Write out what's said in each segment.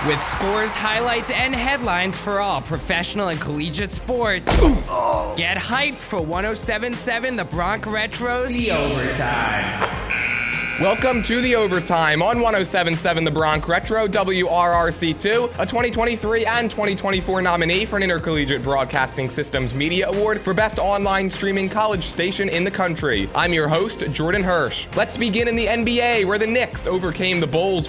With scores, highlights, and headlines for all professional and collegiate sports. Get hyped for 107.7 The Bronx Retro's The Overtime. Welcome to The Overtime on 107.7 The Bronx Retro, WRRC2, a 2023 and 2024 nominee for an Intercollegiate Broadcasting Systems Media Award for Best Online Streaming College Station in the country. I'm your host, Jordan Hirsch. Let's begin in the NBA, where the Knicks overcame the Bulls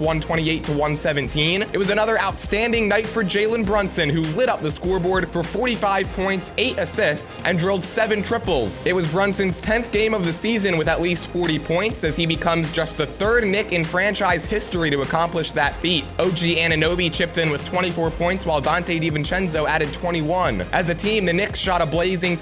128-117. It was another outstanding night for Jalen Brunson, who lit up the scoreboard for 45 points, 8 assists, and drilled 7 triples. It was Brunson's 10th game of the season with at least 40 points, as he becomes just the third Knick in franchise history to accomplish that feat. OG Anunoby chipped in with 24 points, while Dante DiVincenzo added 21. As a team, the Knicks shot a blazing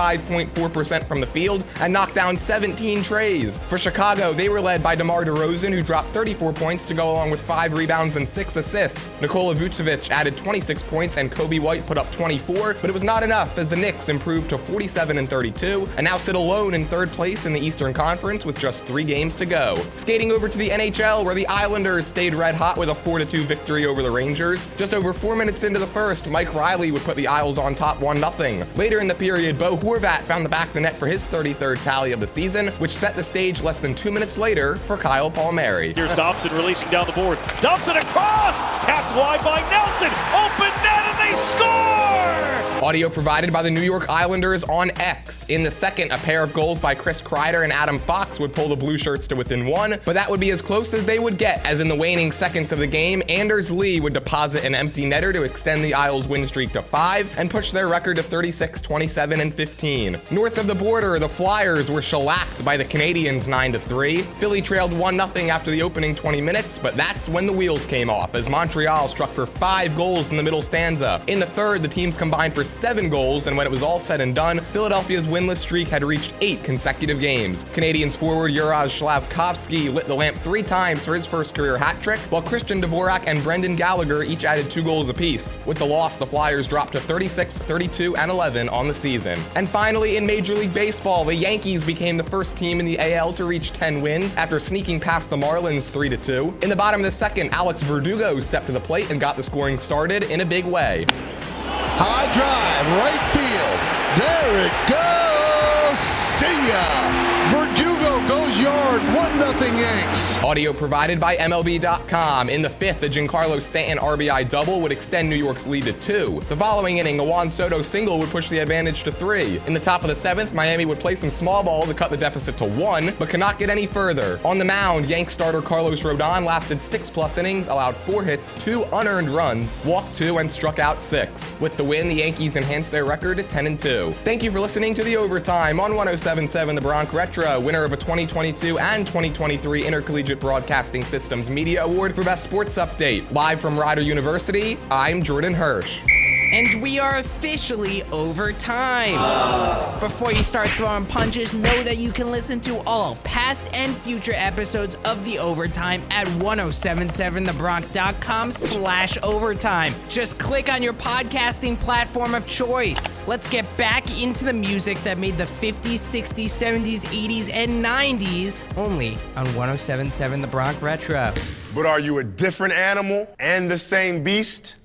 55.4% from the field and knocked down 17 treys. For Chicago, they were led by DeMar DeRozan, who dropped 34 points to go along with 5 rebounds and 6 assists. Nikola Vucevic added 26 points and Kobe White put up 24, but it was not enough as the Knicks improved to 47-32 and now sit alone in third place in the Eastern Conference with just 3 games to go. Skating over to the NHL, where the Islanders stayed red hot with a 4-2 victory over the Rangers. Just over 4 minutes into the first, Mike Riley would put the Isles on top 1-0. Later in the period, Bo Horvat found the back of the net for his 33rd tally of the season, which set the stage less than 2 minutes later for Kyle Palmieri. Here's Dobson releasing down the boards. Dobson across! Tapped wide by Nelson! Open net and they score! Audio provided by the New York Islanders on X. In the second, a pair of goals by Chris Kreider and Adam Fox would pull the Blue Shirts to within 1, but that would be as close as they would get, as in the waning seconds of the game, Anders Lee would deposit an empty netter to extend the Isles' win streak to 5 and push their record to 36, 27, and 15. North of the border, the Flyers were shellacked by the Canadiens 9-3. Philly trailed 1-0 after the opening 20 minutes, but that's when the wheels came off, as Montreal struck for 5 goals in the middle stanza. In the third, the teams combined for 7 goals, and when it was all said and done, Philadelphia's winless streak had reached 8 consecutive games. Canadiens forward Juraj Slavkovsky lit the lamp 3 times for his first career hat trick, while Christian Dvorak and Brendan Gallagher each added 2 goals apiece. With the loss, the Flyers dropped to 36, 32, and 11 on the season. And finally, in Major League Baseball, the Yankees became the first team in the AL to reach 10 wins after sneaking past the Marlins 3-2. In the bottom of the second, Alex Verdugo stepped to the plate and got the scoring started in a big way. High drive, right field. There it goes. See ya. Verdugo goes yard. 1-0 Yanks. Audio provided by MLB.com. In the fifth, the Giancarlo Stanton RBI double would extend New York's lead to 2. The following inning, a Juan Soto single would push the advantage to 3. In the top of the 7th, Miami would play some small ball to cut the deficit to 1, but cannot get any further. On the mound, Yanks starter Carlos Rodon lasted 6+ innings, allowed 4 hits, 2 unearned runs, walked 2, and struck out 6. With the win, the Yankees enhanced their record to 10-2. Thank you for listening to The Overtime on 107.7 The Bronx Retro, winner of a 2022 and 2023 Intercollegiate Broadcasting Systems Media Award for Best Sports Update. Live from Rider University, I'm Jordan Hirsch. And we are officially overtime. Before you start throwing punches, know that you can listen to all past and future episodes of The Overtime at 1077thebronx.com/overtime. Just click on your podcasting platform of choice. Let's get back into the music that made the 50s, 60s, 70s, 80s, and 90s only on 1077 The Bronx Retro. But are you a different animal and the same beast?